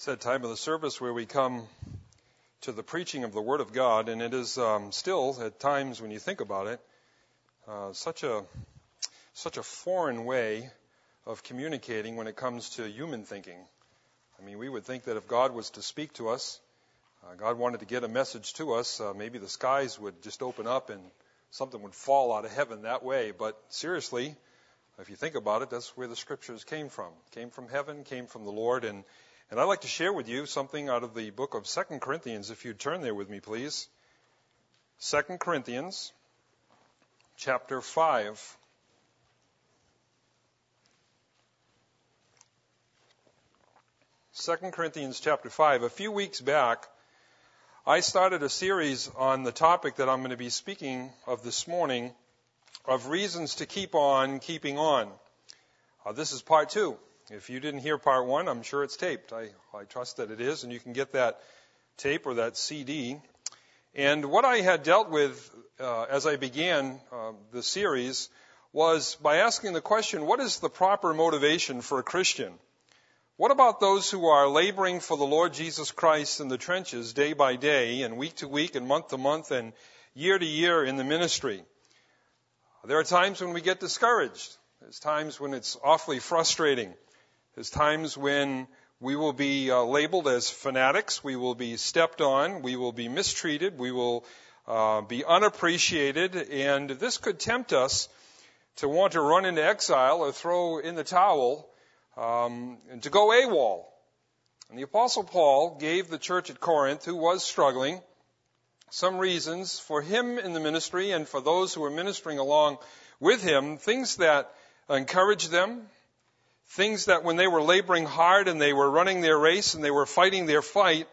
It's that time of the service where we come to the preaching of the Word of God, and it is still, at times when you think about it, such a foreign way of communicating when it comes to human thinking. I mean, we would think that if God was to speak to us, God wanted to get a message to us, maybe the skies would just open up and something would fall out of heaven that way. But seriously, if you think about it, that's where the Scriptures came from. Came from heaven, came from the Lord. And I'd like to share with you something out of the book of 2 Corinthians, if you'd turn there with me, please. 2 Corinthians, chapter 5. Second Corinthians chapter 5. A few weeks back, I started a series on the topic that I'm going to be speaking of this morning, of reasons to keep on keeping on. This is part 2. If you didn't hear part 1, I'm sure it's taped. I trust that it is, and you can get that tape or that CD. And what I had dealt with as I began the series was by asking the question, what is the proper motivation for a Christian? What about those who are laboring for the Lord Jesus Christ in the trenches day by day and week to week and month to month and year to year in the ministry? There are times when we get discouraged. There's times when it's awfully frustrating. There's times when we will be labeled as fanatics. We will be stepped on. We will be mistreated. We will be unappreciated. And this could tempt us to want to run into exile or throw in the towel and to go AWOL. And the Apostle Paul gave the church at Corinth, who was struggling, some reasons for him in the ministry and for those who were ministering along with him, things that encouraged them, things that when they were laboring hard and they were running their race and they were fighting their fight,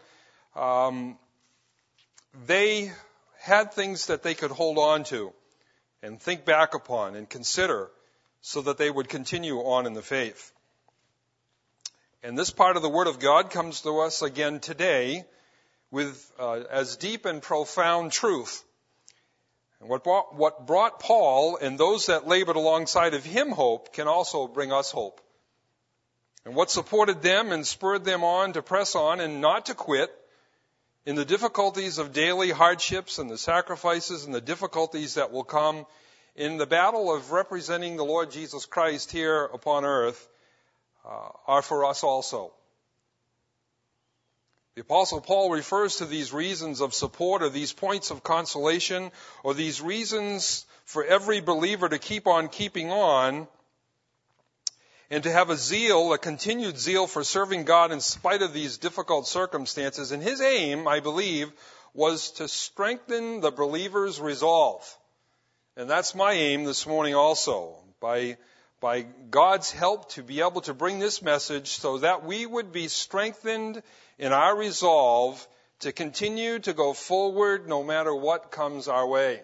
they had things that they could hold on to and think back upon and consider so that they would continue on in the faith. And this part of the Word of God comes to us again today with as deep and profound truth. And what brought Paul and those that labored alongside of him hope can also bring us hope. And what supported them and spurred them on to press on and not to quit in the difficulties of daily hardships and the sacrifices and the difficulties that will come in the battle of representing the Lord Jesus Christ here upon earth are for us also. The Apostle Paul refers to these reasons of support or these points of consolation or these reasons for every believer to keep on keeping on and to have a zeal, a continued zeal for serving God in spite of these difficult circumstances. And his aim, I believe, was to strengthen the believer's resolve. And that's my aim this morning also, by God's help to be able to bring this message so that we would be strengthened in our resolve to continue to go forward no matter what comes our way.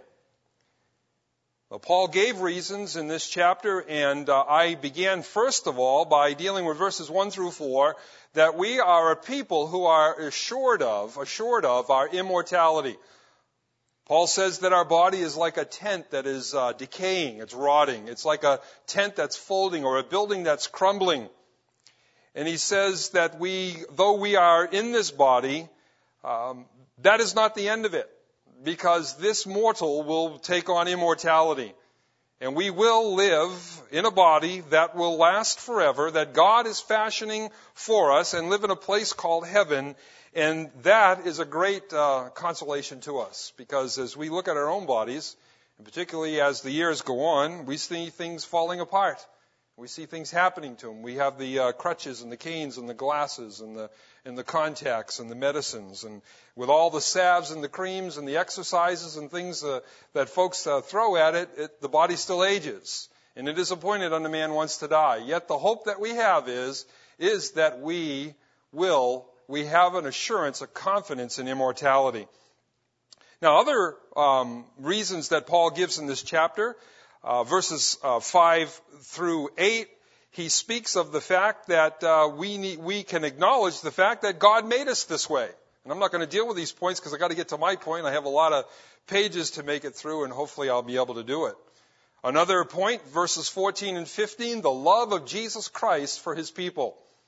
Well, Paul gave reasons in this chapter, and I began first of all by dealing with verses 1 through 4, that we are a people who are assured of our immortality. Paul says that our body is like a tent that is decaying, it's rotting. It's like a tent that's folding or a building that's crumbling. And he says that though we are in this body, that is not the end of it, because this mortal will take on immortality. And we will live in a body that will last forever, that God is fashioning for us, and live in a place called heaven. And that is a great consolation to us, because as we look at our own bodies, and particularly as the years go on, we see things falling apart. We see things happening to them. We have the crutches and the canes and the glasses and the contacts and the medicines, and with all the salves and the creams and the exercises and things that folks throw at it, the body still ages. And it is appointed unto man once to die. Yet the hope that we have is that we have an assurance, a confidence in immortality. Now, other reasons that Paul gives in this chapter, verses 5 through 8, he speaks of the fact that we can acknowledge the fact that God made us this way. And I'm not going to deal with these points because I've got to get to my point. I have a lot of pages to make it through, and hopefully I'll be able to do it. Another point, verses 14 and 15, the love of Jesus Christ for his people.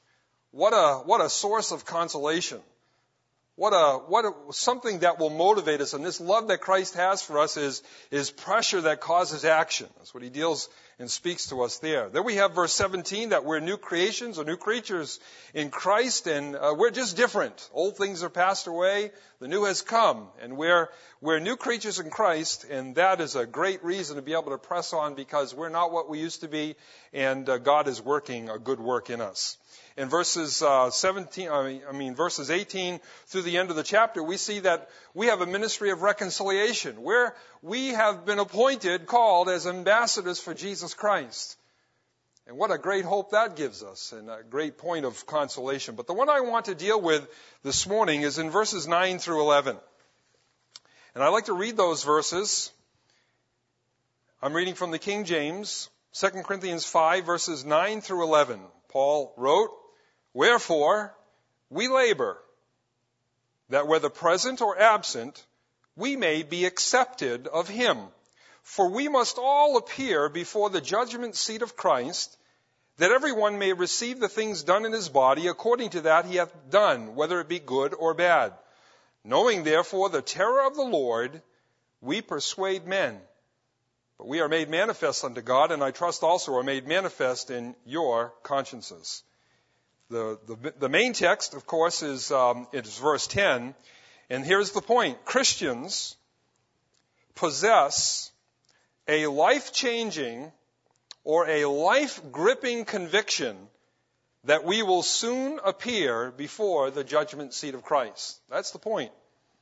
What a source of consolation. Something that will motivate us. And this love that Christ has for us is pressure that causes action. That's what he deals and speaks to us there. Then we have verse 17 that we're new creations or new creatures in Christ, and we're just different. Old things are passed away, the new has come, and we're new creatures in Christ, and that is a great reason to be able to press on because we're not what we used to be, and God is working a good work in us. In verses 18 through the end of the chapter, we see that we have a ministry of reconciliation, where we have been appointed, called as ambassadors for Jesus Christ. And what a great hope that gives us, and a great point of consolation. But the one I want to deal with this morning is in verses 9 through 11. And I'd like to read those verses. I'm reading from the King James, 2 Corinthians 5, verses 9 through 11. Paul wrote, "Wherefore we labor, that whether present or absent, we may be accepted of him. For we must all appear before the judgment seat of Christ, that everyone may receive the things done in his body according to that he hath done, whether it be good or bad. Knowing therefore the terror of the Lord, we persuade men. But we are made manifest unto God, and I trust also are made manifest in your consciences." The main text, of course, is verse 10. And here's the point. Christians possess a life-changing or a life-gripping conviction that we will soon appear before the judgment seat of Christ. That's the point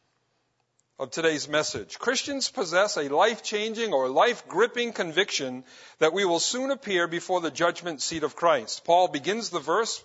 of today's message. Christians possess a life-changing or life-gripping conviction that we will soon appear before the judgment seat of Christ. Paul begins the verse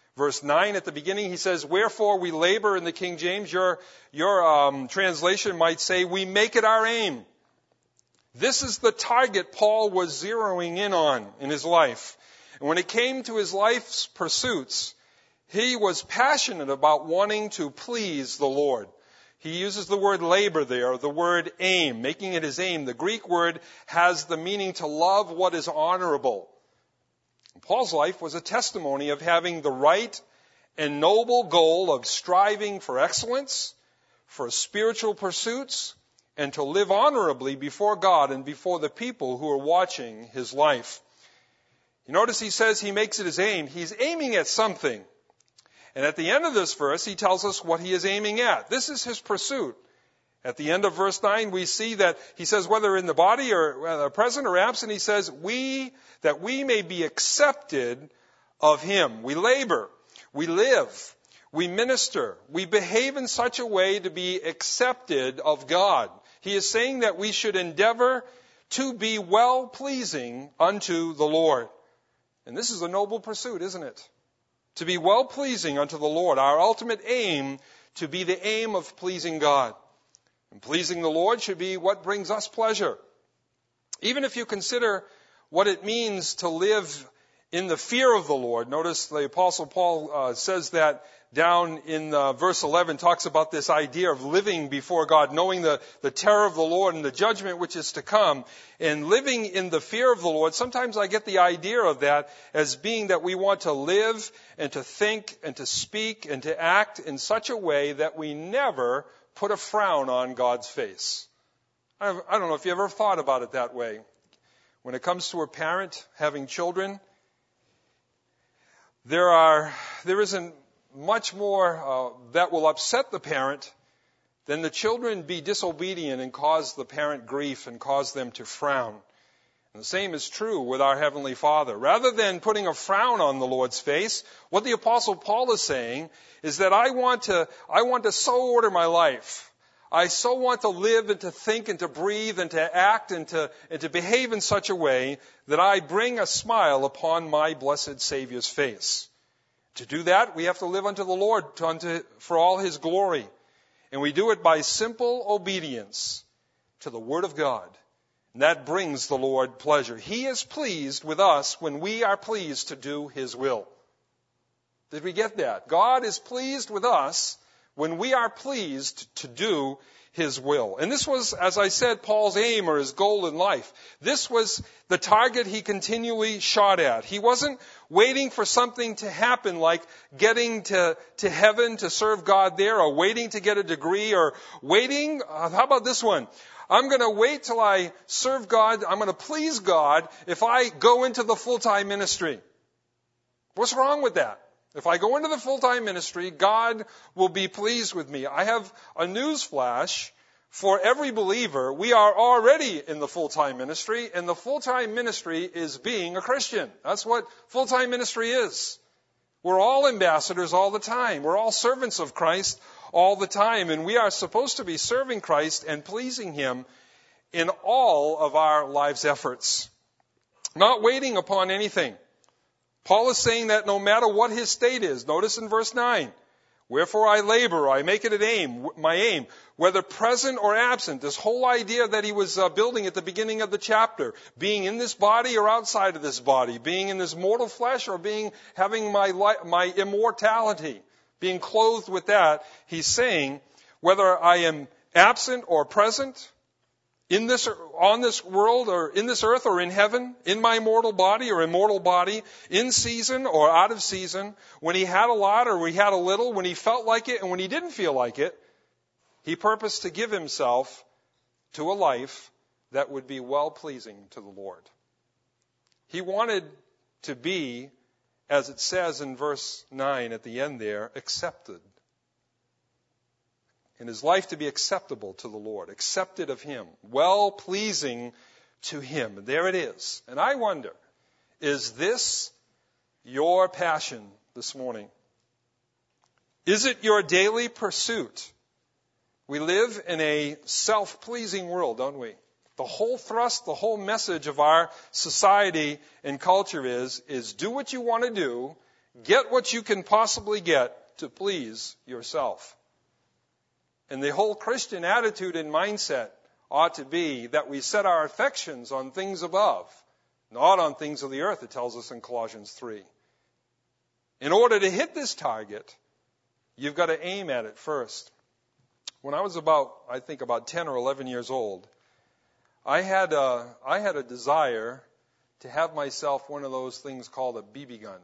9 at the beginning. He says, "Wherefore we labor," in the King James. Your translation might say, "We make it our aim." This is the target Paul was zeroing in on in his life. And when it came to his life's pursuits, he was passionate about wanting to please the Lord. He uses the word labor there, the word aim, making it his aim. The Greek word has the meaning to love what is honorable. Paul's life was a testimony of having the right and noble goal of striving for excellence, for spiritual pursuits, and to live honorably before God and before the people who are watching his life. You notice he says he makes it his aim. He's aiming at something. And at the end of this verse, he tells us what he is aiming at. This is his pursuit. At the end of verse 9, we see that he says, whether in the body or present or absent, he says, that we may be accepted of him. We labor, we live, we minister, we behave in such a way to be accepted of God. He is saying that we should endeavor to be well-pleasing unto the Lord. And this is a noble pursuit, isn't it? To be well-pleasing unto the Lord. Our ultimate aim, to be the aim of pleasing God. And pleasing the Lord should be what brings us pleasure. Even if you consider what it means to live in the fear of the Lord. Notice the Apostle Paul says that down in verse 11, talks about this idea of living before God, knowing the terror of the Lord and the judgment which is to come, and living in the fear of the Lord. Sometimes I get the idea of that as being that we want to live and to think and to speak and to act in such a way that we never put a frown on God's face. I don't know if you ever thought about it that way. When it comes to a parent having children, there isn't much more that will upset the parent than the children be disobedient and cause the parent grief and cause them to frown. And the same is true with our Heavenly Father. Rather than putting a frown on the Lord's face, what the Apostle Paul is saying is that I want to so order my life. I so want to live and to think and to breathe and to act and to behave in such a way that I bring a smile upon my blessed Savior's face. To do that, we have to live unto the Lord for all His glory. And we do it by simple obedience to the Word of God. And that brings the Lord pleasure. He is pleased with us when we are pleased to do His will. Did we get that? God is pleased with us when we are pleased to do His will. And this was, as I said, Paul's aim or his goal in life. This was the target he continually shot at. He wasn't waiting for something to happen like getting to heaven to serve God there, or waiting to get a degree, or waiting, how about this one? I'm going to wait till I serve God, I'm going to please God if I go into the full-time ministry. What's wrong with that? If I go into the full-time ministry, God will be pleased with me. I have a news flash for every believer. We are already in the full-time ministry, and the full-time ministry is being a Christian. That's what full-time ministry is. We're all ambassadors all the time. We're all servants of Christ all the time, and we are supposed to be serving Christ and pleasing Him in all of our life's efforts. Not waiting upon anything. Paul is saying that no matter what his state is, notice in verse 9, wherefore I labor, I make it my aim, whether present or absent. This whole idea that he was building at the beginning of the chapter, being in this body or outside of this body, being in this mortal flesh or having my immortality, being clothed with that. He's saying whether I am absent or present, on this world or in this earth or in heaven, in my mortal body or immortal body, in season or out of season, when he had a lot or he had a little, when he felt like it and when he didn't feel like it, he purposed to give himself to a life that would be well-pleasing to the Lord. He wanted to be, as it says in verse 9 at the end there, accepted. In his life to be acceptable to the Lord, accepted of Him, well-pleasing to Him. There it is. And I wonder, is this your passion this morning? Is it your daily pursuit? We live in a self-pleasing world, don't we? The whole thrust, the whole message of our society and culture is do what you want to do, get what you can possibly get to please yourself. And the whole Christian attitude and mindset ought to be that we set our affections on things above, not on things of the earth, it tells us in Colossians 3. In order to hit this target, you've got to aim at it first. When I was about 10 or 11 years old, I had a desire to have myself one of those things called a BB gun.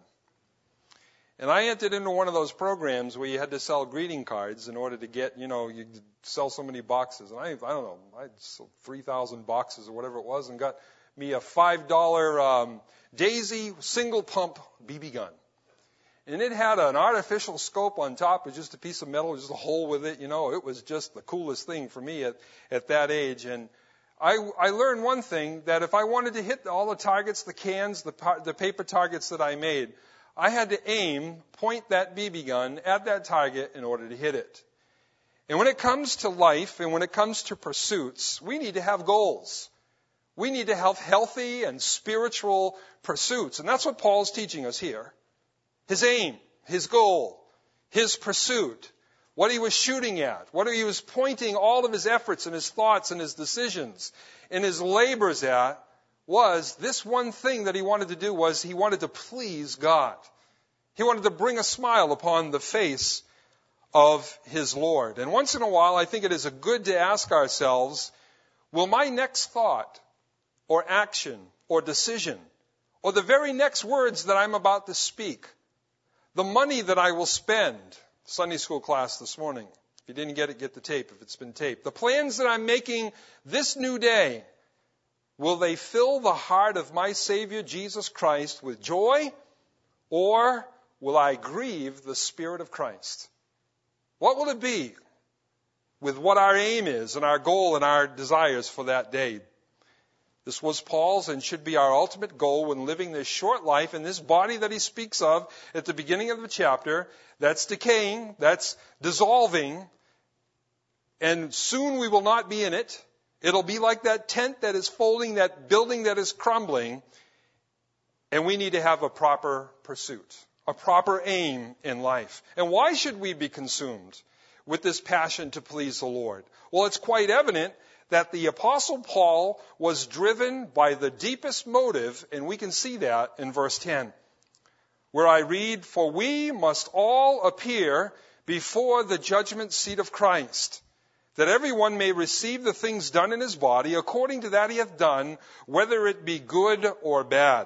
And I entered into one of those programs where you had to sell greeting cards in order to get, you sell so many boxes. And I don't know, I sold 3,000 boxes or whatever it was and got me a $5 Daisy single pump BB gun. And it had an artificial scope on top. It was just a piece of metal, just a hole with it. It was just the coolest thing for me at that age. And I learned one thing, that if I wanted to hit all the targets, the cans, the paper targets that I made, I had to point that BB gun at that target in order to hit it. And when it comes to life and when it comes to pursuits, we need to have goals. We need to have healthy and spiritual pursuits. And that's what Paul's teaching us here. His aim, his goal, his pursuit, what he was shooting at, what he was pointing all of his efforts and his thoughts and his decisions and his labors at, was this one thing that he wanted to do was he wanted to please God. He wanted to bring a smile upon the face of his Lord. And once in a while, I think it is good to ask ourselves, will my next thought or action or decision or the very next words that I'm about to speak, the money that I will spend, Sunday school class this morning, if you didn't get it, get the tape if it's been taped, the plans that I'm making this new day, will they fill the heart of my Savior, Jesus Christ, with joy, or will I grieve the Spirit of Christ? What will it be with what our aim is and our goal and our desires for that day? This was Paul's and should be our ultimate goal when living this short life in this body that he speaks of at the beginning of the chapter, that's decaying, that's dissolving, and soon we will not be in it. It'll be like that tent that is folding, that building that is crumbling. And we need to have a proper pursuit, a proper aim in life. And why should we be consumed with this passion to please the Lord? Well, it's quite evident that the Apostle Paul was driven by the deepest motive, and we can see that in verse 10, where I read, "For we must all appear before the judgment seat of Christ, that everyone may receive the things done in his body according to that he hath done, whether it be good or bad.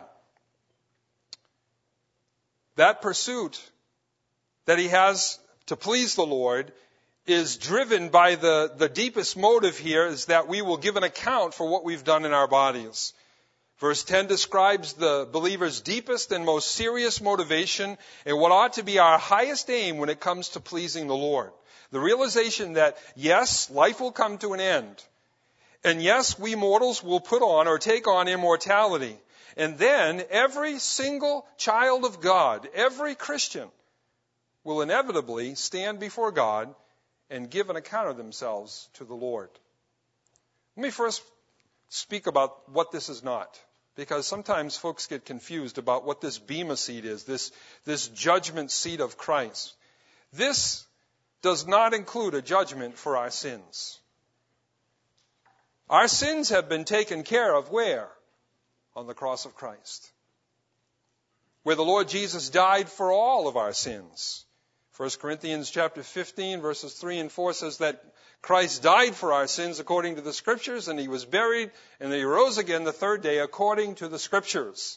That pursuit that he has to please the Lord is driven by the deepest motive here, is that we will give an account for what we've done in our bodies. Verse 10 describes the believer's deepest and most serious motivation and what ought to be our highest aim when it comes to pleasing the Lord. The realization that, yes, life will come to an end. And yes, we mortals will put on or take on immortality. And then every single child of God, every Christian, will inevitably stand before God and give an account of themselves to the Lord. Let me first speak about what this is not, because sometimes folks get confused about what this bema seat is, this judgment seat of Christ. This does not include a judgment for our sins. Our sins have been taken care of where? On the cross of Christ, where the Lord Jesus died for all of our sins. 1 Corinthians chapter 15, verses 3 and 4 says that Christ died for our sins according to the Scriptures, and he was buried, and he rose again the third day according to the Scriptures.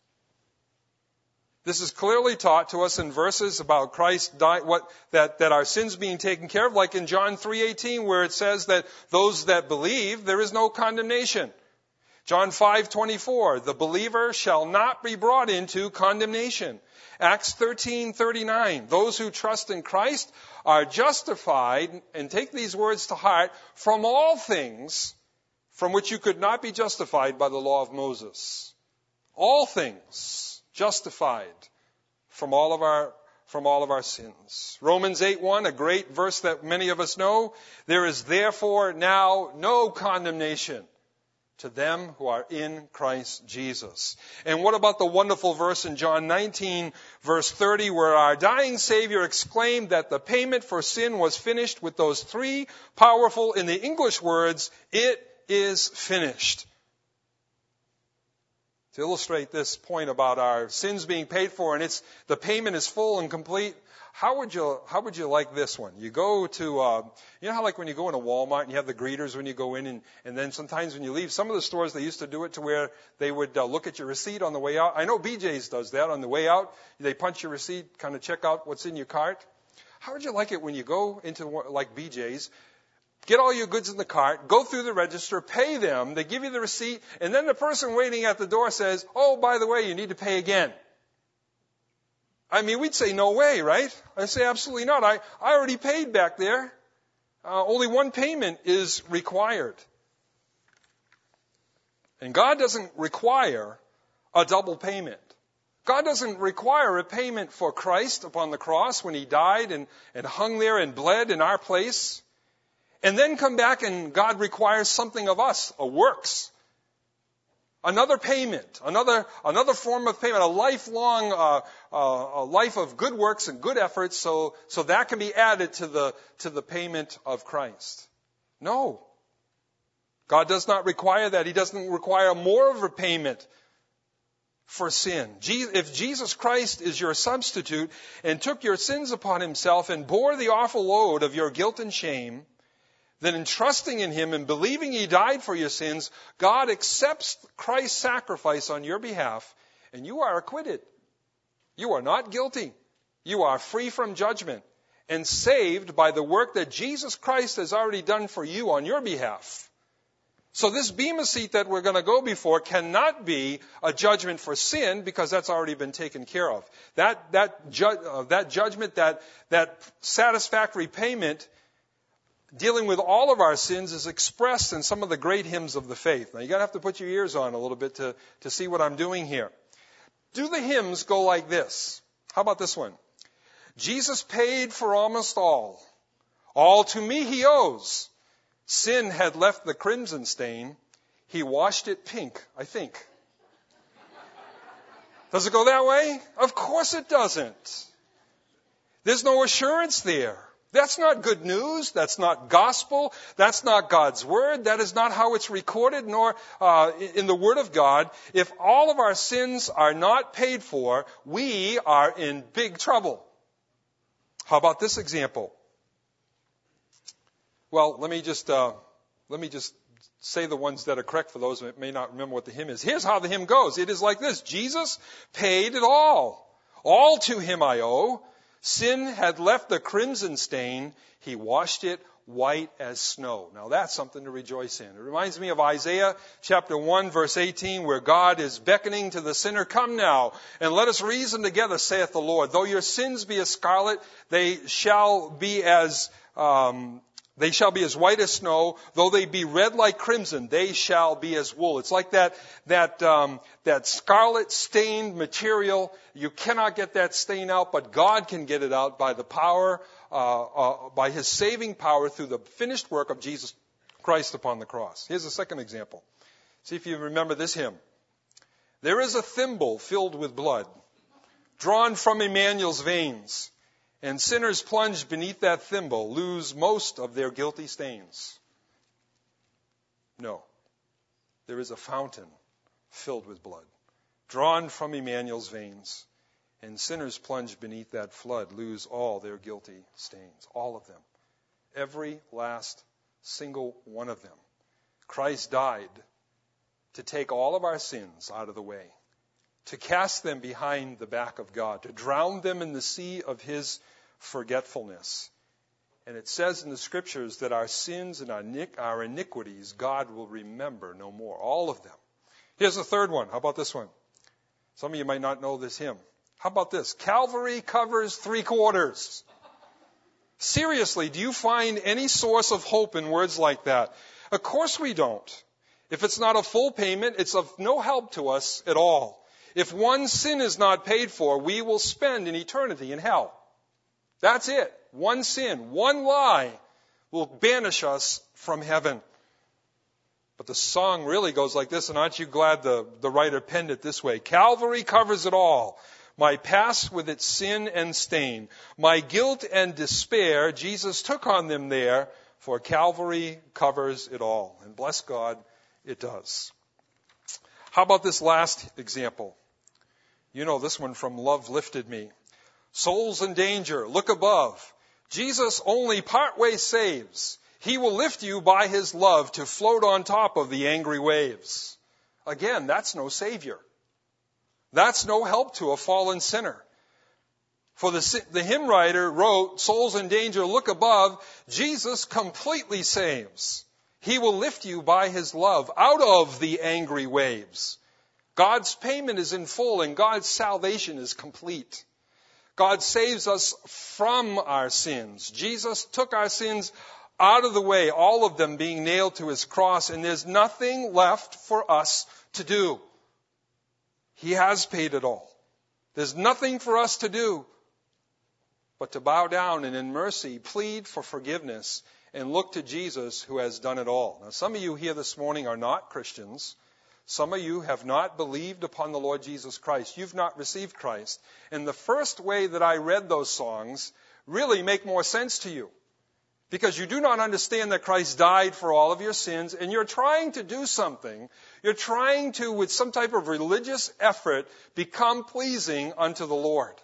This is clearly taught to us in verses about Christ died, that our sins being taken care of, like in John 3:18, where it says that those that believe, there is no condemnation. John 5:24, the believer shall not be brought into condemnation. Acts 13:39, those who trust in Christ are justified, and take these words to heart, from all things from which you could not be justified by the law of Moses. All things justified from all of our sins. Romans 8:1, a great verse that many of us know, there is therefore now no condemnation to them who are in Christ Jesus. And what about the wonderful verse in John 19, verse 30, where our dying Savior exclaimed that the payment for sin was finished with those three powerful, in the English words, "It is finished." To illustrate this point about our sins being paid for and the payment is full and complete, how would you like this one? You go to, you know how like when you go into Walmart and you have the greeters when you go in, and then sometimes when you leave, some of the stores, they used to do it to where they would look at your receipt on the way out. I know BJ's does that on the way out. They punch your receipt, kind of check out what's in your cart. How would you like it when you go into like BJ's, get all your goods in the cart, go through the register, pay them, they give you the receipt, and then the person waiting at the door says, "Oh, by the way, you need to pay again." I mean, we'd say, "No way," right? I'd say, "Absolutely not. I already paid back there. Only one payment is required." And God doesn't require a double payment. God doesn't require a payment for Christ upon the cross when he died and hung there and bled in our place. And then come back and God requires something of us, a works. Another payment, another form of payment, a lifelong, a life of good works and good efforts, so that can be added to the payment of Christ. No. God does not require that. He doesn't require more of a payment for sin. If Jesus Christ is your substitute and took your sins upon himself and bore the awful load of your guilt and shame, then in trusting in him and believing he died for your sins, God accepts Christ's sacrifice on your behalf, and you are acquitted. You are not guilty. You are free from judgment and saved by the work that Jesus Christ has already done for you on your behalf. So this bema seat that we're going to go before cannot be a judgment for sin, because that's already been taken care of. That judgment, that satisfactory payment dealing with all of our sins is expressed in some of the great hymns of the faith. Now, you're going to have to put your ears on a little bit to see what I'm doing here. Do the hymns go like this? How about this one? Jesus paid for almost all to me he owes. Sin had left the crimson stain. He washed it pink, I think. Does it go that way? Of course it doesn't. There's no assurance there. That's not good news. That's not gospel. That's not God's word. That is not how it's recorded, nor in the word of God. If all of our sins are not paid for, we are in big trouble. How about this example? Well, let me just say the ones that are correct for those who may not remember what the hymn is. Here's how the hymn goes. It is like this. Jesus paid it all. All to him I owe. Sin had left the crimson stain. He washed it white as snow. Now that's something to rejoice in. It reminds me of Isaiah chapter 1 verse 18 where God is beckoning to the sinner, come now and let us reason together, saith the Lord. Though your sins be as scarlet, they shall be as white as snow. Though they be red like crimson, they shall be as wool. It's like that scarlet stained material. You cannot get that stain out, but God can get it out by the power, by His saving power through the finished work of Jesus Christ upon the cross. Here's a second example. See if you remember this hymn. There is a thimble filled with blood, drawn from Emmanuel's veins. And sinners plunged beneath that thimble lose most of their guilty stains. No. There is a fountain filled with blood, drawn from Emmanuel's veins. And sinners plunged beneath that flood lose all their guilty stains. All of them. Every last single one of them. Christ died to take all of our sins out of the way, to cast them behind the back of God, to drown them in the sea of His forgetfulness. And it says in the Scriptures that our sins and our iniquities God will remember no more. All of them. Here's the third one. How about this one? Some of you might not know this hymn. How about this? Calvary covers 3/4. Seriously, do you find any source of hope in words like that? Of course we don't. If it's not a full payment, it's of no help to us at all. If one sin is not paid for, we will spend an eternity in hell. That's it. One sin, one lie will banish us from heaven. But the song really goes like this, and aren't you glad the writer penned it this way? Calvary covers it all. My past with its sin and stain. My guilt and despair, Jesus took on them there, for Calvary covers it all. And bless God, it does. How about this last example? You know this one from Love Lifted Me. Souls in danger, look above. Jesus only partway saves. He will lift you by His love to float on top of the angry waves. Again, that's no Savior. That's no help to a fallen sinner. For the hymn writer wrote, souls in danger, look above. Jesus completely saves. He will lift you by His love out of the angry waves. God's payment is in full and God's salvation is complete. God saves us from our sins. Jesus took our sins out of the way, all of them being nailed to His cross, and there's nothing left for us to do. He has paid it all. There's nothing for us to do but to bow down and in mercy plead for forgiveness and look to Jesus who has done it all. Now, some of you here this morning are not Christians. Some of you have not believed upon the Lord Jesus Christ. You've not received Christ. And the first way that I read those songs really make more sense to you. Because you do not understand that Christ died for all of your sins, and you're trying to do something. You're trying to, with some type of religious effort, become pleasing unto the Lord.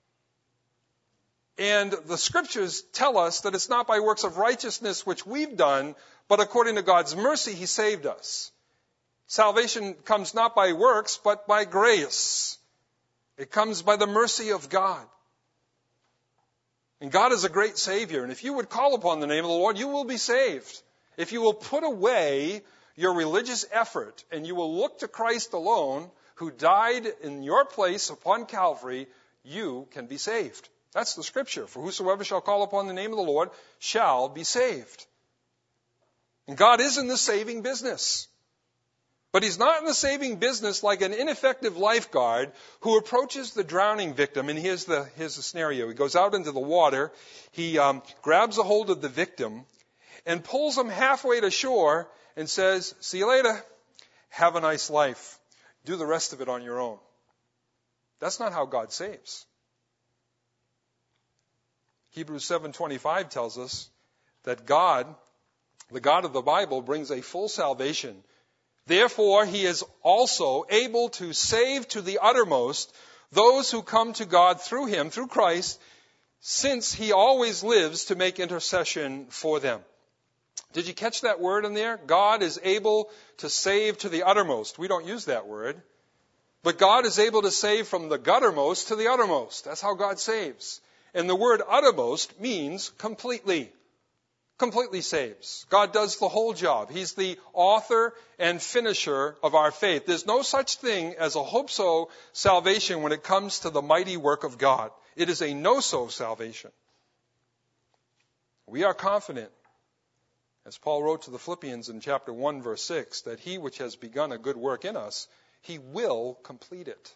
And the Scriptures tell us that it's not by works of righteousness which we've done, but according to God's mercy, He saved us. Salvation comes not by works, but by grace. It comes by the mercy of God. And God is a great Savior. And if you would call upon the name of the Lord, you will be saved. If you will put away your religious effort and you will look to Christ alone, who died in your place upon Calvary, you can be saved. That's the Scripture. For whosoever shall call upon the name of the Lord shall be saved. And God is in the saving business. But He's not in the saving business like an ineffective lifeguard who approaches the drowning victim. And here's the scenario. He goes out into the water. He grabs a hold of the victim and pulls him halfway to shore and says, see you later. Have a nice life. Do the rest of it on your own. That's not how God saves. Hebrews 7:25 tells us that God, the God of the Bible, brings a full salvation. Therefore, He is also able to save to the uttermost those who come to God through Him, through Christ, since he always lives to make intercession for them. Did you catch that word in there? God is able to save to the uttermost. We don't use that word. But God is able to save from the guttermost to the uttermost. That's how God saves. And the word uttermost means completely. Completely saves. God does the whole job. He's the author and finisher of our faith. There's no such thing as a hope-so salvation when it comes to the mighty work of God. It is a no-so salvation. We are confident, as Paul wrote to the Philippians in chapter 1, verse 6, that he which has begun a good work in us, he will complete it.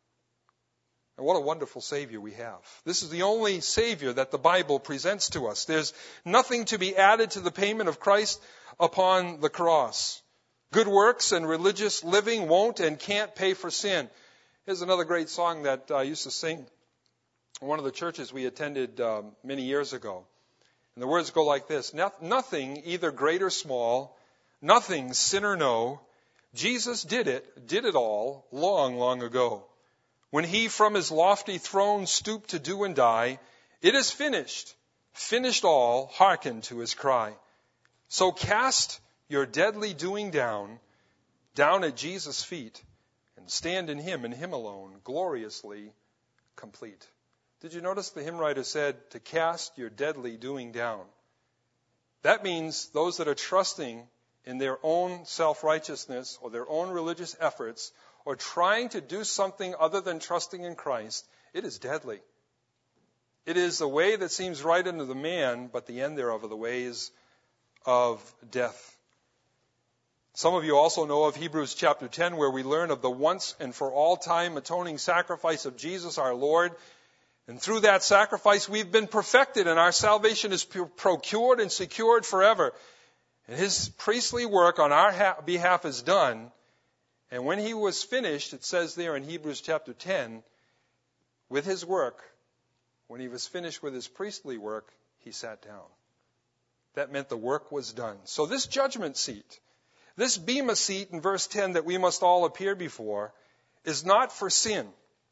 And what a wonderful Savior we have. This is the only Savior that the Bible presents to us. There's nothing to be added to the payment of Christ upon the cross. Good works and religious living won't and can't pay for sin. Here's another great song that I used to sing in one of the churches we attended many years ago. And the words go like this: nothing, either great or small, nothing, sin or no, Jesus did it all, long, long ago. When he from his lofty throne stooped to do and die, it is finished, finished all, hearken to his cry. So cast your deadly doing down at Jesus' feet, and stand in him and him alone, gloriously complete. Did you notice the hymn writer said to cast your deadly doing down? That means those that are trusting in their own self-righteousness or their own religious efforts or trying to do something other than trusting in Christ, it is deadly. It is the way that seems right unto the man, but the end thereof are the ways of death. Some of you also know of Hebrews chapter 10, where we learn of the once and for all time atoning sacrifice of Jesus our Lord. And through that sacrifice, we've been perfected, and our salvation is procured and secured forever. And his priestly work on our behalf is done. And when he was finished, it says there in Hebrews chapter 10, with his work, when he was finished with his priestly work, he sat down. That meant the work was done. So this judgment seat, this bema seat in verse 10 that we must all appear before, is not for sin.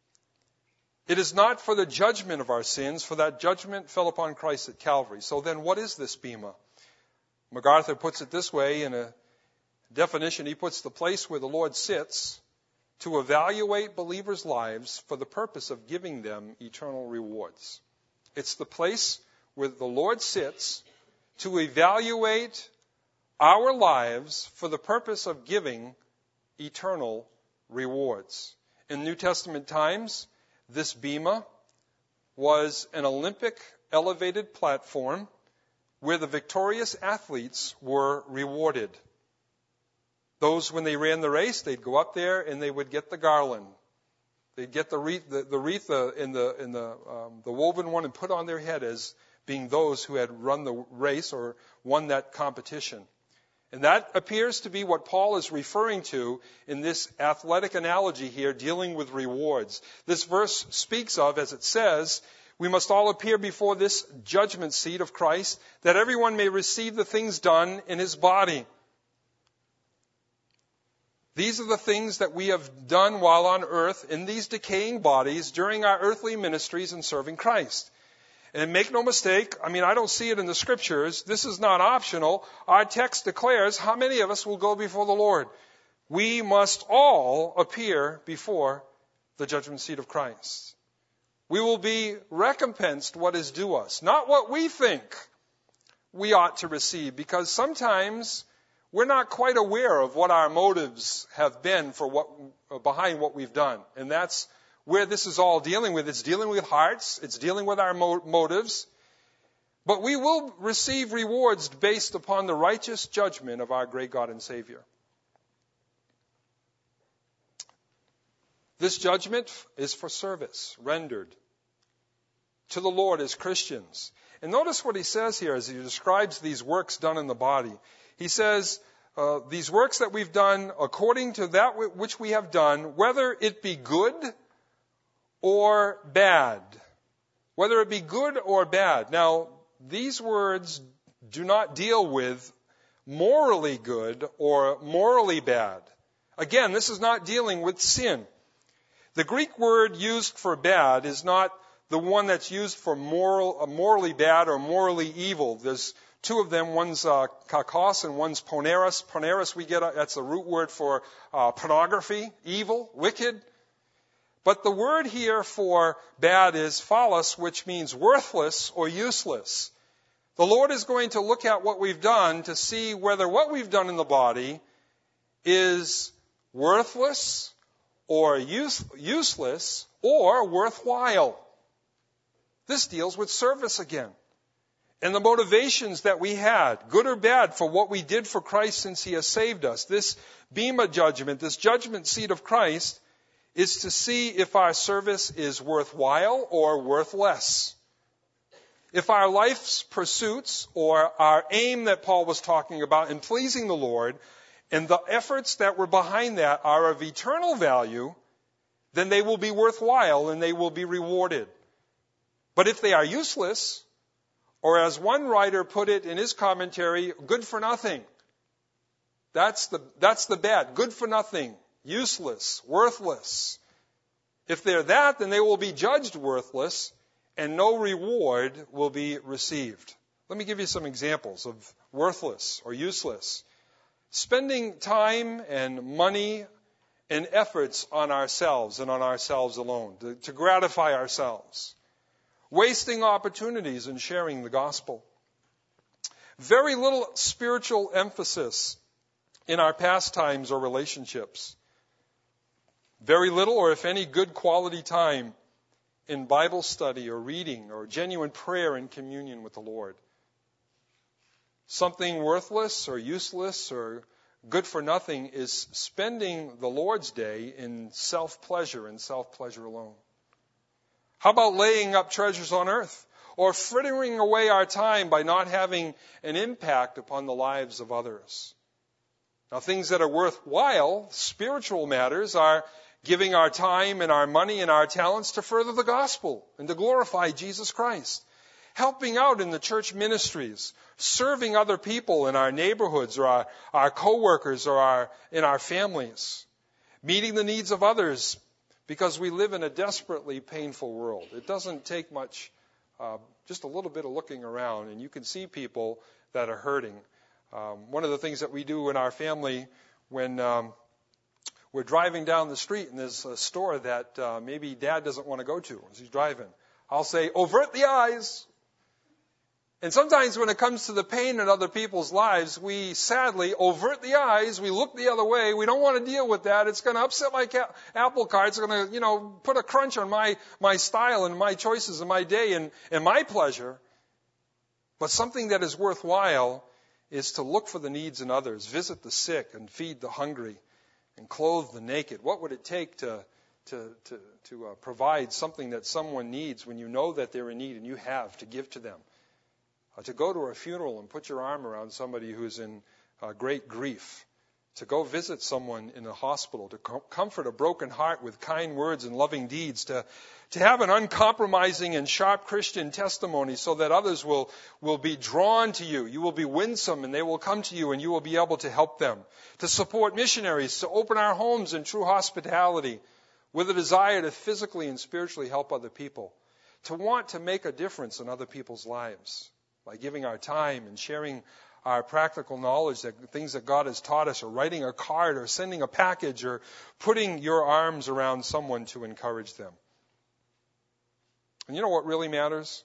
It is not for the judgment of our sins, for that judgment fell upon Christ at Calvary. So then what is this bema? MacArthur puts it this way in a definition. He puts the place where the Lord sits to evaluate believers' lives for the purpose of giving them eternal rewards. It's the place where the Lord sits to evaluate our lives for the purpose of giving eternal rewards. In New Testament times, this bema was an Olympic elevated platform where the victorious athletes were rewarded. Those, when they ran the race, they'd go up there and they would get the garland. They'd get the wreath in the woven one and put on their head as being those who had run the race or won that competition. And that appears to be what Paul is referring to in this athletic analogy here, dealing with rewards. This verse speaks of, as it says, we must all appear before this judgment seat of Christ, that everyone may receive the things done in his body. These are the things that we have done while on earth in these decaying bodies during our earthly ministries and serving Christ. And make no mistake, I don't see it in the scriptures. This is not optional. Our text declares how many of us will go before the Lord. We must all appear before the judgment seat of Christ. We will be recompensed what is due us, not what we think we ought to receive, because sometimes we're not quite aware of what our motives have been for behind what we've done. And that's where this is all dealing with. It's dealing with hearts. It's dealing with our motives. But we will receive rewards based upon the righteous judgment of our great God and Savior. This judgment is for service rendered to the Lord as Christians. And notice what he says here as he describes these works done in the body. He says, these works that we've done according to that which we have done, whether it be good or bad. Whether it be good or bad. Now, these words do not deal with morally good or morally bad. Again, this is not dealing with sin. The Greek word used for bad is not the one that's used for morally bad or morally evil. There's two of them. One's kakos and one's poneros. Poneros, that's the root word for pornography, evil, wicked. But the word here for bad is phallos, which means worthless or useless. The Lord is going to look at what we've done to see whether what we've done in the body is worthless or useless or worthwhile. This deals with service again. And the motivations that we had, good or bad, for what we did for Christ since He has saved us. This bema judgment, this judgment seat of Christ, is to see if our service is worthwhile or worth less. If our life's pursuits or our aim that Paul was talking about in pleasing the Lord and the efforts that were behind that are of eternal value, then they will be worthwhile and they will be rewarded. But if they are useless, or as one writer put it in his commentary, good for nothing. That's the bad. Good for nothing. Useless. Worthless. If they're that, then they will be judged worthless and no reward will be received. Let me give you some examples of worthless or useless. Spending time and money and efforts on ourselves and on ourselves alone to gratify ourselves. Wasting opportunities in sharing the gospel. Very little spiritual emphasis in our pastimes or relationships. Very little, or if any, good quality time in Bible study or reading or genuine prayer and communion with the Lord. Something worthless or useless or good for nothing is spending the Lord's day in self-pleasure and self-pleasure alone. How about laying up treasures on earth or frittering away our time by not having an impact upon the lives of others? Now, things that are worthwhile, spiritual matters, are giving our time and our money and our talents to further the gospel and to glorify Jesus Christ. Helping out in the church ministries, serving other people in our neighborhoods or our co-workers or in our families. Meeting the needs of others, because we live in a desperately painful world. It doesn't take much, just a little bit of looking around, and you can see people that are hurting. One of the things that we do in our family when we're driving down the street and there's a store that maybe Dad doesn't want to go to as he's driving, I'll say, "Avert the eyes." And sometimes when it comes to the pain in other people's lives, we sadly avert the eyes. We look the other way. We don't want to deal with that. It's going to upset my apple cart. It's going to, put a crunch on my style and my choices and my day and my pleasure. But something that is worthwhile is to look for the needs in others, visit the sick and feed the hungry and clothe the naked. What would it take to provide something that someone needs when you know that they're in need and you have to give to them? To go to a funeral and put your arm around somebody who's in great grief. To go visit someone in a hospital. To comfort a broken heart with kind words and loving deeds. To have an uncompromising and sharp Christian testimony so that others will be drawn to you. You will be winsome and they will come to you and you will be able to help them. To support missionaries. To open our homes in true hospitality with a desire to physically and spiritually help other people. To want to make a difference in other people's lives. By giving our time and sharing our practical knowledge, that things that God has taught us, or writing a card, or sending a package, or putting your arms around someone to encourage them. And you know what really matters?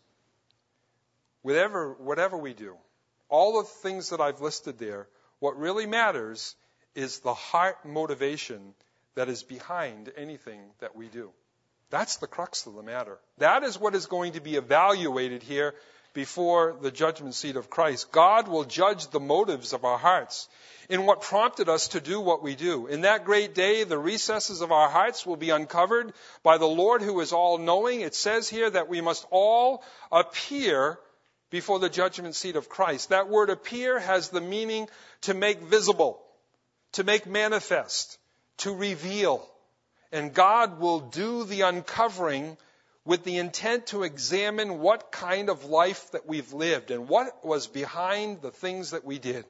Whatever we do, all the things that I've listed there, what really matters is the heart motivation that is behind anything that we do. That's the crux of the matter. That is what is going to be evaluated here before the judgment seat of Christ. God will judge the motives of our hearts in what prompted us to do what we do. In that great day, the recesses of our hearts will be uncovered by the Lord who is all-knowing. It says here that we must all appear before the judgment seat of Christ. That word appear has the meaning to make visible, to make manifest, to reveal. And God will do the uncovering with the intent to examine what kind of life that we've lived and what was behind the things that we did.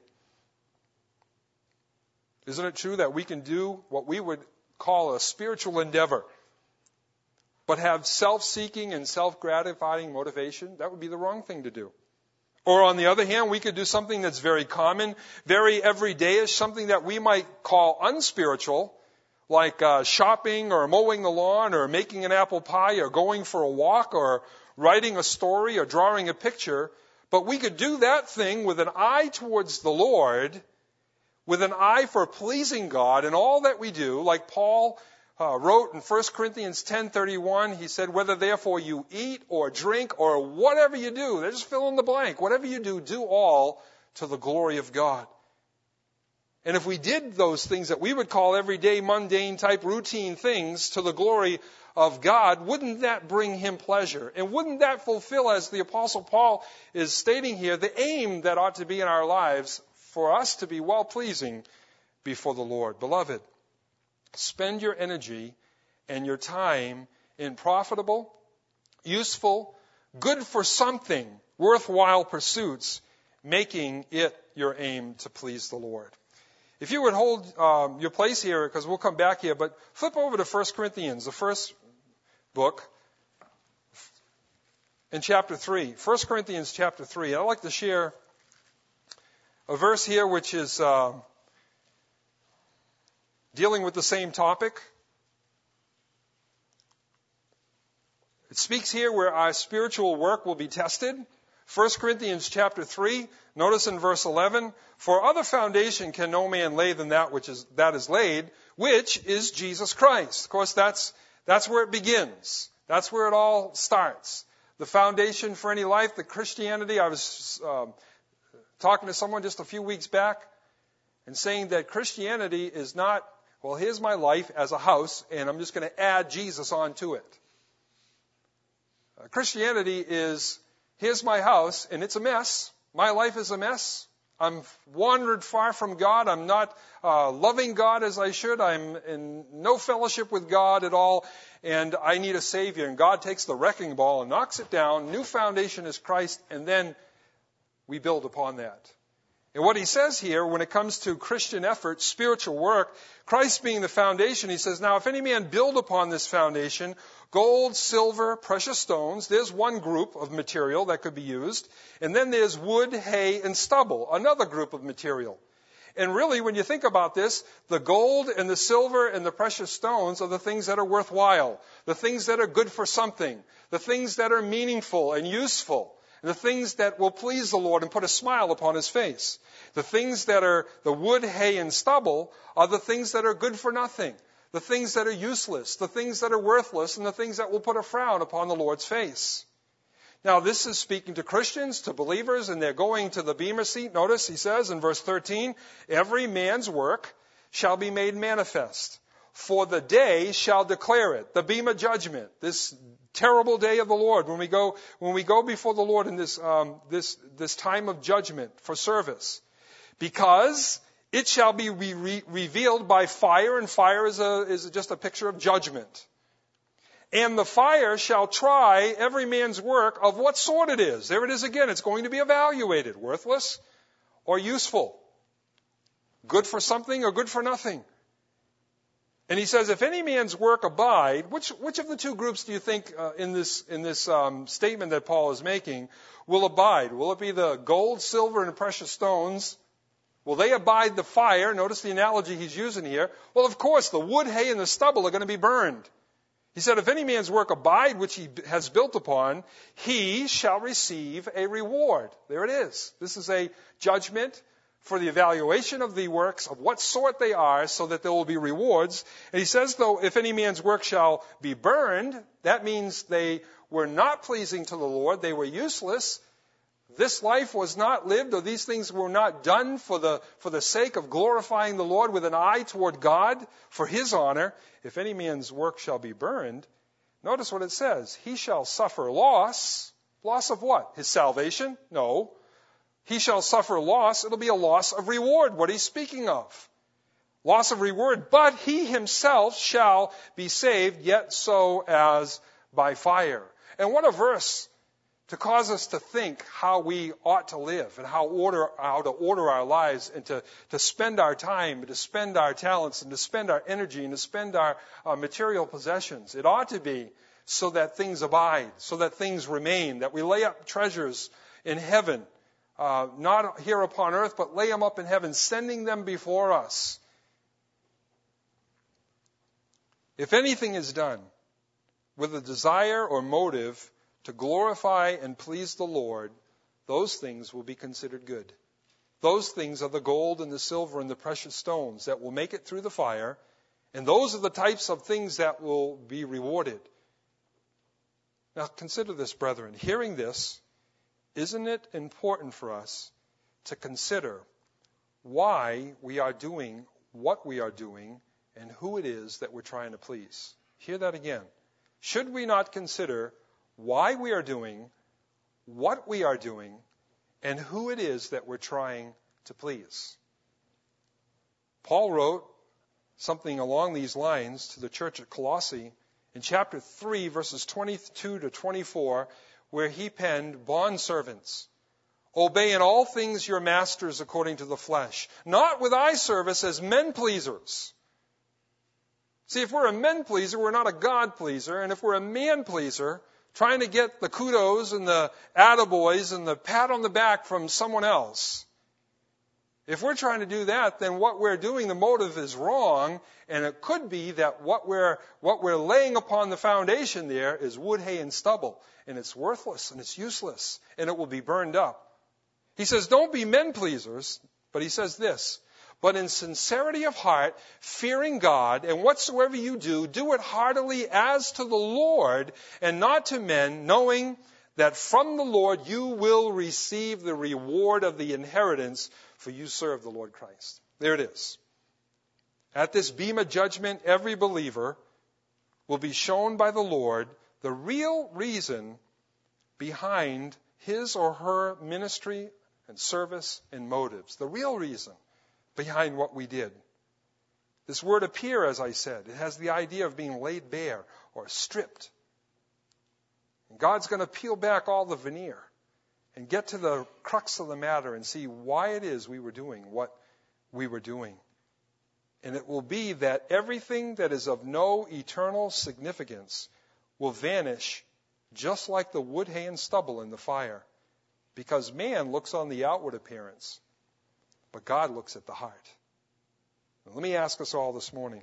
Isn't it true that we can do what we would call a spiritual endeavor? but have self-seeking and self-gratifying motivation, that would be the wrong thing to do. Or on the other hand, we could do something that's very common, very everydayish, something that we might call unspiritual, like shopping or mowing the lawn or making an apple pie or going for a walk or writing a story or drawing a picture. But we could do that thing with an eye towards the Lord, with an eye for pleasing God in all that we do, like Paul wrote in 1 Corinthians 10:31, he said, whether therefore you eat or drink or whatever you do, just fill in the blank, whatever you do all to the glory of God. And if we did those things that we would call everyday, mundane type routine things to the glory of God, wouldn't that bring him pleasure? And wouldn't that fulfill, as the Apostle Paul is stating here, the aim that ought to be in our lives for us to be well-pleasing before the Lord? Beloved, spend your energy and your time in profitable, useful, good for something, worthwhile pursuits, making it your aim to please the Lord. If you would hold your place here, because we'll come back here, but flip over to 1 Corinthians, the first book, in chapter 3. 1 Corinthians chapter 3. I'd like to share a verse here which is dealing with the same topic. It speaks here where our spiritual work will be tested. 1 Corinthians chapter 3, notice in verse 11, for other foundation can no man lay than that that is laid, which is Jesus Christ. Of course, that's where it begins. That's where it all starts. The foundation for any life, the Christianity. I was talking to someone just a few weeks back and saying that Christianity is not, well, here's my life as a house, and I'm just going to add Jesus onto it. Christianity is, here's my house, and it's a mess. My life is a mess. I'm wandered far from God. I'm not loving God as I should. I'm in no fellowship with God at all, and I need a Savior. And God takes the wrecking ball and knocks it down. New foundation is Christ, and then we build upon that. And what he says here, when it comes to Christian effort, spiritual work, Christ being the foundation, he says, now if any man build upon this foundation, gold, silver, precious stones, there's one group of material that could be used. And then there's wood, hay, and stubble, another group of material. And really, when you think about this, the gold and the silver and the precious stones are the things that are worthwhile, the things that are good for something, the things that are meaningful and useful. And the things that will please the Lord and put a smile upon his face. The things that are the wood, hay, and stubble are the things that are good for nothing. The things that are useless, the things that are worthless, and the things that will put a frown upon the Lord's face. Now, this is speaking to Christians, to believers, and they're going to the bema seat. Notice, he says in verse 13, every man's work shall be made manifest, for the day shall declare it. The bema judgment, this terrible day of the Lord, when we go before the Lord in this time of judgment for service, because it shall be revealed by fire, and fire is just a picture of judgment. And the fire shall try every man's work of what sort it is. There it is again. It's going to be evaluated, worthless or useful, good for something or good for nothing. And he says, if any man's work abide, which of the two groups do you think in this statement that Paul is making will abide? Will it be the gold, silver, and precious stones? Will they abide the fire? Notice the analogy he's using here. Well, of course, the wood, hay, and the stubble are going to be burned. He said, if any man's work abide, which he has built upon, he shall receive a reward. There it is. This is a judgment for the evaluation of the works, of what sort they are, so that there will be rewards. And he says, though, if any man's work shall be burned, that means they were not pleasing to the Lord, they were useless. This life was not lived, or these things were not done for the sake of glorifying the Lord with an eye toward God for his honor. If any man's work shall be burned, notice what it says. He shall suffer loss. Loss of what? His salvation? No. He shall suffer loss. It'll be a loss of reward, what he's speaking of. Loss of reward, but he himself shall be saved, yet so as by fire. And what a verse to cause us to think how we ought to live and how to order our lives and to spend our time, and to spend our talents, and to spend our energy, and to spend our material possessions. It ought to be so that things abide, so that things remain, that we lay up treasures in heaven, not here upon earth, but lay them up in heaven, sending them before us. If anything is done with a desire or motive to glorify and please the Lord, those things will be considered good. Those things are the gold and the silver and the precious stones that will make it through the fire, and those are the types of things that will be rewarded. Now consider this, brethren. Hearing this, isn't it important for us to consider why we are doing what we are doing and who it is that we're trying to please? Hear that again. Should we not consider why we are doing what we are doing and who it is that we're trying to please? Paul wrote something along these lines to the church at Colossae in chapter 3, verses 22 to 24, where he penned, "Bondservants, obey in all things your masters according to the flesh, not with eye service as men pleasers." See, if we're a men pleaser, we're not a God pleaser. And if we're a man pleaser, trying to get the kudos and the attaboys and the pat on the back from someone else, if we're trying to do that, then what we're doing, the motive is wrong. And it could be that what we're laying upon the foundation there is wood, hay, and stubble. And it's worthless and it's useless and it will be burned up. He says, don't be men pleasers. But he says this, "But in sincerity of heart, fearing God, and whatsoever you do, do it heartily as to the Lord and not to men, knowing that from the Lord you will receive the reward of the inheritance, for you serve the Lord Christ." There it is. At this bema judgment, every believer will be shown by the Lord the real reason behind his or her ministry and service and motives. The real reason behind what we did. This word appear, as I said, it has the idea of being laid bare or stripped. And God's going to peel back all the veneer and get to the crux of the matter and see why it is we were doing what we were doing. And it will be that everything that is of no eternal significance will vanish just like the wood, hay, and stubble in the fire. Because man looks on the outward appearance, but God looks at the heart. Now, let me ask us all this morning,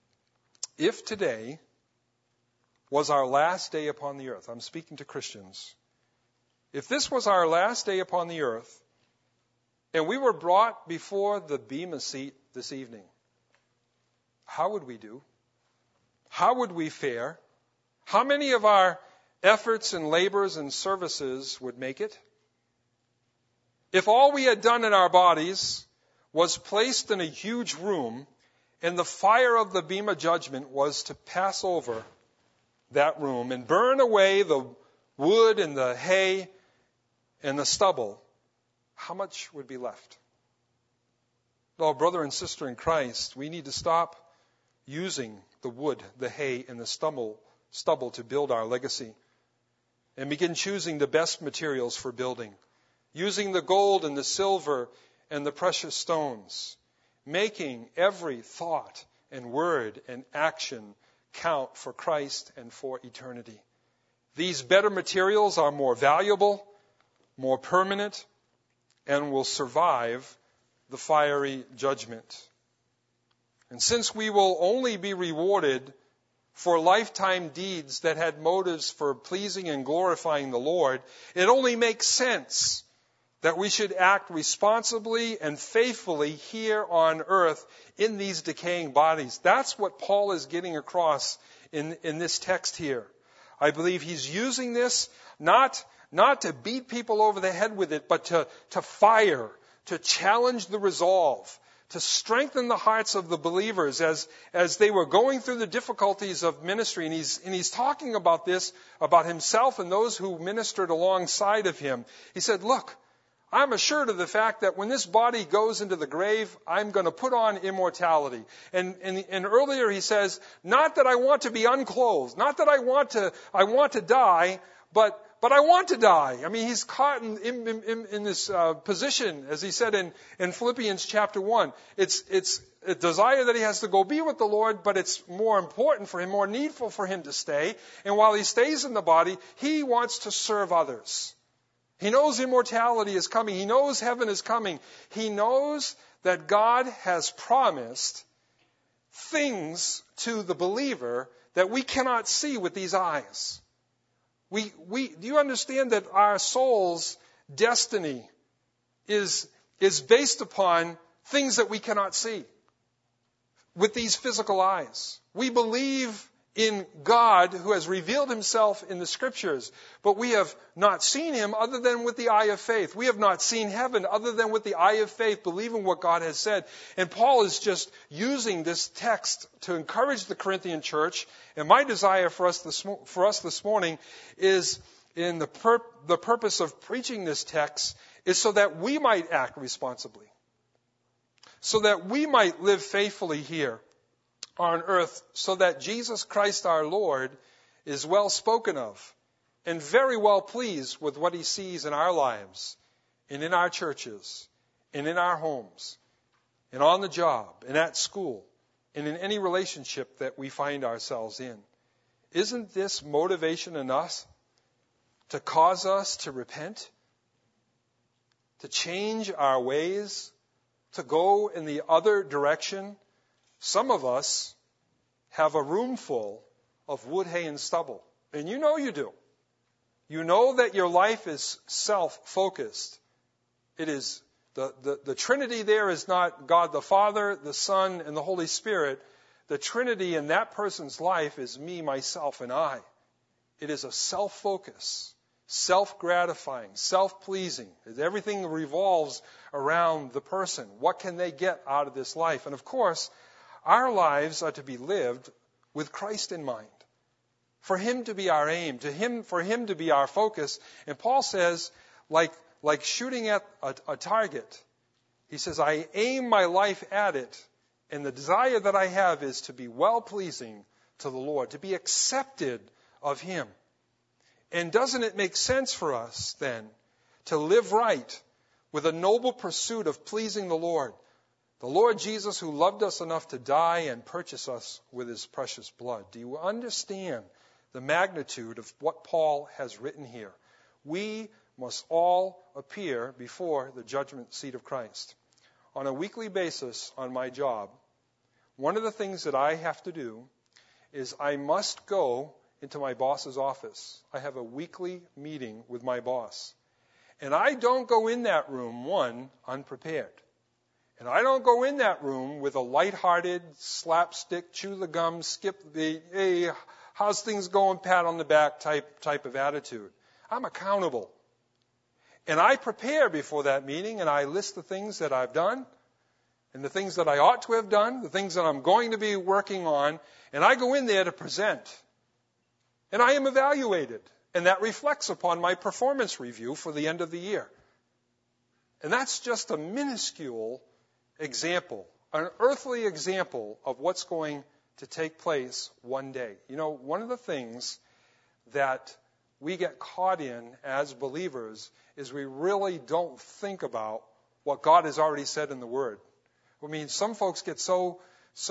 if today was our last day upon the earth, I'm speaking to Christians, if this was our last day upon the earth, and we were brought before the bema seat this evening, how would we do? How would we fare? How many of our efforts and labors and services would make it? If all we had done in our bodies was placed in a huge room and the fire of the bema judgment was to pass over that room and burn away the wood and the hay and the stubble, how much would be left? Oh, brother and sister in Christ, we need to stop using the wood, the hay, and the stubble to build our legacy and begin choosing the best materials for building, using the gold and the silver and the precious stones, making every thought and word and action count for Christ and for eternity. These better materials are more valuable, more permanent, and will survive the fiery judgment. And since we will only be rewarded for lifetime deeds that had motives for pleasing and glorifying the Lord, it only makes sense that we should act responsibly and faithfully here on earth in these decaying bodies. That's what Paul is getting across in this text here. I believe he's using this not to beat people over the head with it, but to fire, to challenge the resolve, to strengthen the hearts of the believers as they were going through the difficulties of ministry. And he's talking about this, about himself and those who ministered alongside of him. He said, look, I'm assured of the fact that when this body goes into the grave, I'm going to put on immortality. And earlier he says, not that I want to be unclothed, not that I want to die, but I want to die. I mean, he's caught in this position, as he said in Philippians chapter 1. It's a desire that he has to go be with the Lord, but it's more important for him, more needful for him to stay. And while he stays in the body, he wants to serve others. He knows immortality is coming. He knows heaven is coming. He knows that God has promised things to the believer that we cannot see with these eyes. Do you understand that our soul's destiny is based upon things that we cannot see with these physical eyes? We believe in God who has revealed himself in the Scriptures, but we have not seen him other than with the eye of faith. We have not seen heaven other than with the eye of faith, believing what God has said. And Paul is just using this text to encourage the Corinthian church. And my desire for us this morning is, in the purpose of preaching this text, is so that we might act responsibly, so that we might live faithfully here on earth, so that Jesus Christ our Lord is well spoken of and very well pleased with what he sees in our lives and in our churches and in our homes and on the job and at school and in any relationship that we find ourselves in. Isn't this motivation enough to cause us to repent, to change our ways, to go in the other direction? Some of us have a room full of wood, hay, and stubble. And you know you do. You know that your life is self-focused. It is the Trinity there is not God the Father, the Son, and the Holy Spirit. The Trinity in that person's life is me, myself, and I. It is a self-focus, self-gratifying, self-pleasing. Everything revolves around the person. What can they get out of this life? And of course, our lives are to be lived with Christ in mind, for him to be our aim, for him to be our focus. And Paul says, like shooting at a target, he says, I aim my life at it, and the desire that I have is to be well-pleasing to the Lord, to be accepted of him. And doesn't it make sense for us, then, to live right with a noble pursuit of pleasing the Lord? The Lord Jesus, who loved us enough to die and purchase us with his precious blood. Do you understand the magnitude of what Paul has written here? We must all appear before the judgment seat of Christ. On a weekly basis on my job, one of the things that I have to do is I must go into my boss's office. I have a weekly meeting with my boss. And I don't go in that room, unprepared. And I don't go in that room with a lighthearted, slapstick, chew the gum, skip the, hey, how's things going, pat on the back type of attitude. I'm accountable. And I prepare before that meeting, and I list the things that I've done, and the things that I ought to have done, the things that I'm going to be working on, and I go in there to present. And I am evaluated, and that reflects upon my performance review for the end of the year. And that's just a minuscule example, an earthly example of what's going to take place one day. You know, one of the things that we get caught in as believers is we really don't think about what God has already said in the Word. I mean, some folks get so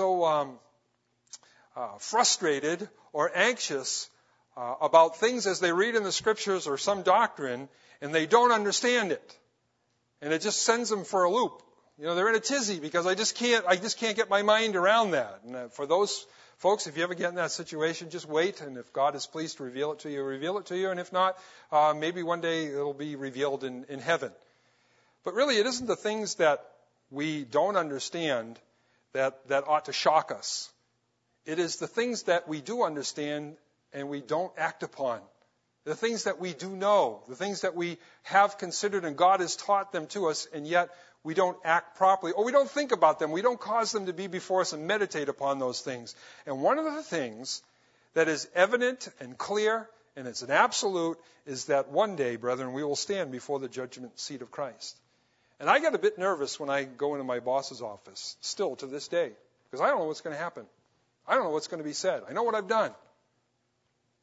frustrated or anxious about things as they read in the Scriptures or some doctrine, and they don't understand it. And it just sends them for a loop. You know, they're in a tizzy because I just can't get my mind around that. And for those folks, if you ever get in that situation, just wait. And if God is pleased to reveal it to you, reveal it to you. And if not, maybe one day it'll be revealed in heaven. But really, it isn't the things that we don't understand that ought to shock us. It is the things that we do understand and we don't act upon. The things that we do know, the things that we have considered and God has taught them to us, and yet we don't act properly, or we don't think about them. We don't cause them to be before us and meditate upon those things. And one of the things that is evident and clear, and it's an absolute, is that one day, brethren, we will stand before the judgment seat of Christ. And I get a bit nervous when I go into my boss's office, still to this day, because I don't know what's going to happen. I don't know what's going to be said. I know what I've done.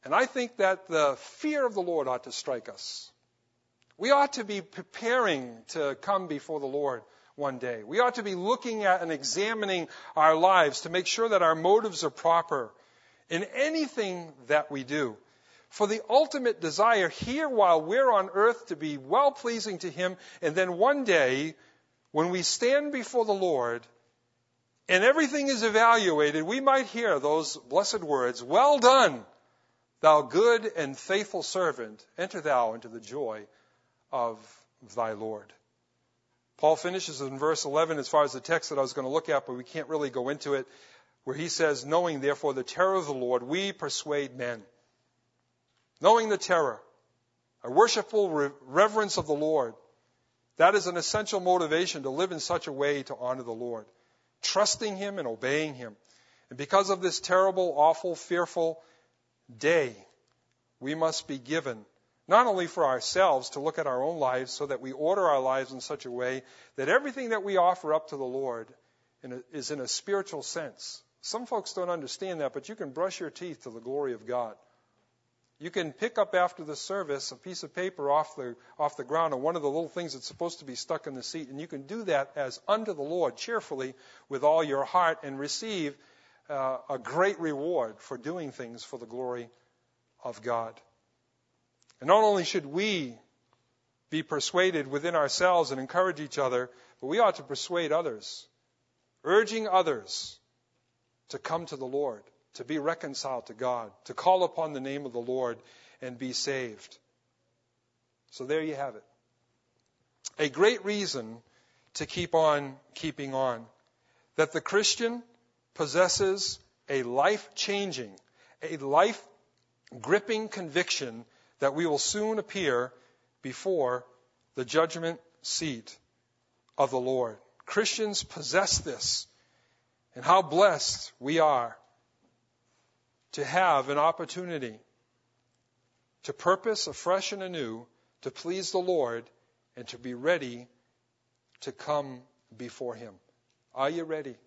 And I think that the fear of the Lord ought to strike us. We ought to be preparing to come before the Lord one day. We ought to be looking at and examining our lives to make sure that our motives are proper in anything that we do. For the ultimate desire here while we're on earth to be well-pleasing to Him, and then one day when we stand before the Lord and everything is evaluated, we might hear those blessed words, "Well done, thou good and faithful servant, enter thou into the joy of thy Lord." Paul finishes in verse 11 as far as the text that I was going to look at, but we can't really go into it, where he says, "Knowing therefore the terror of the Lord, we persuade men." Knowing the terror, a worshipful reverence of the Lord, that is an essential motivation to live in such a way to honor the Lord. Trusting Him and obeying Him. And because of this terrible, awful, fearful day, we must be given, not only for ourselves to look at our own lives so that we order our lives in such a way that everything that we offer up to the Lord is in a spiritual sense. Some folks don't understand that, but you can brush your teeth to the glory of God. You can pick up after the service a piece of paper off the ground or one of the little things that's supposed to be stuck in the seat, and you can do that as unto the Lord cheerfully with all your heart and receive a great reward for doing things for the glory of God. And not only should we be persuaded within ourselves and encourage each other, but we ought to persuade others, urging others to come to the Lord, to be reconciled to God, to call upon the name of the Lord and be saved. So there you have it. A great reason to keep on keeping on. That the Christian possesses a life-changing, a life-gripping conviction that we will soon appear before the judgment seat of the Lord. Christians possess this, and how blessed we are to have an opportunity to purpose afresh and anew to please the Lord and to be ready to come before Him. Are you ready?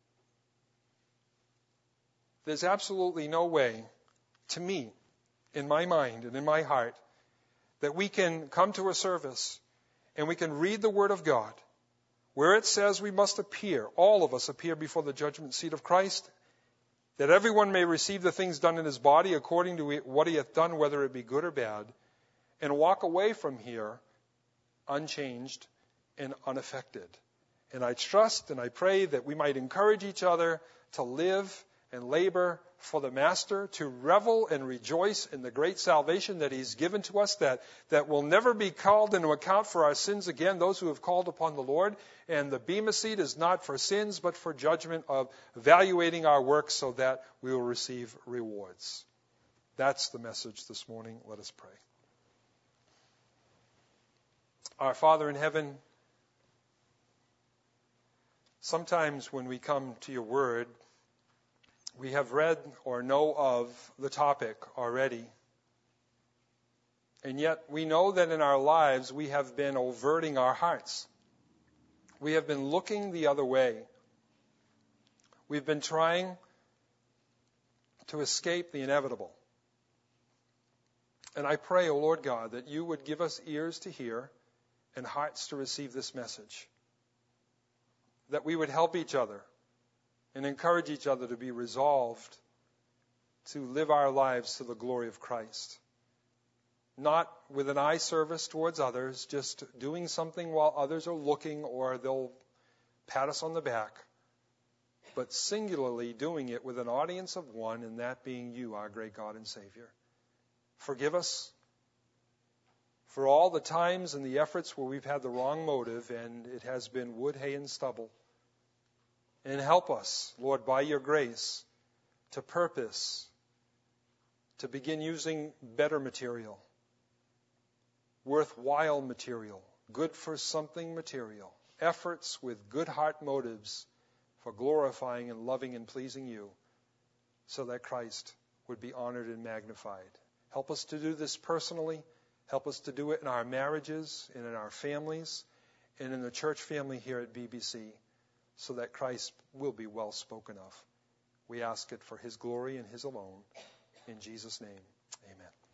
There's absolutely no way, to me, in my mind and in my heart, that we can come to a service and we can read the Word of God where it says we must appear, all of us appear before the judgment seat of Christ, that everyone may receive the things done in his body according to what he hath done, whether it be good or bad, and walk away from here unchanged and unaffected. And I trust and I pray that we might encourage each other to live and labor for the Master, to revel and rejoice in the great salvation that He's given to us, that will never be called into account for our sins again, those who have called upon the Lord. And the Bema Seat is not for sins, but for judgment of evaluating our works so that we will receive rewards. That's the message this morning. Let us pray. Our Father in heaven, sometimes when we come to your word, we have read or know of the topic already. And yet we know that in our lives we have been averting our hearts. We have been looking the other way. We've been trying to escape the inevitable. And I pray, O Lord God, that you would give us ears to hear and hearts to receive this message. That we would help each other and encourage each other to be resolved to live our lives to the glory of Christ. Not with an eye service towards others, just doing something while others are looking or they'll pat us on the back, but singularly doing it with an audience of one, and that being you, our great God and Savior. Forgive us for all the times and the efforts where we've had the wrong motive and it has been wood, hay, and stubble. And help us, Lord, by your grace, to purpose, to begin using better material, worthwhile material, good for something material, efforts with good heart motives for glorifying and loving and pleasing you, so that Christ would be honored and magnified. Help us to do this personally. Help us to do it in our marriages and in our families and in the church family here at BBC, so that Christ will be well spoken of. We ask it for His glory and His alone. In Jesus' name, Amen.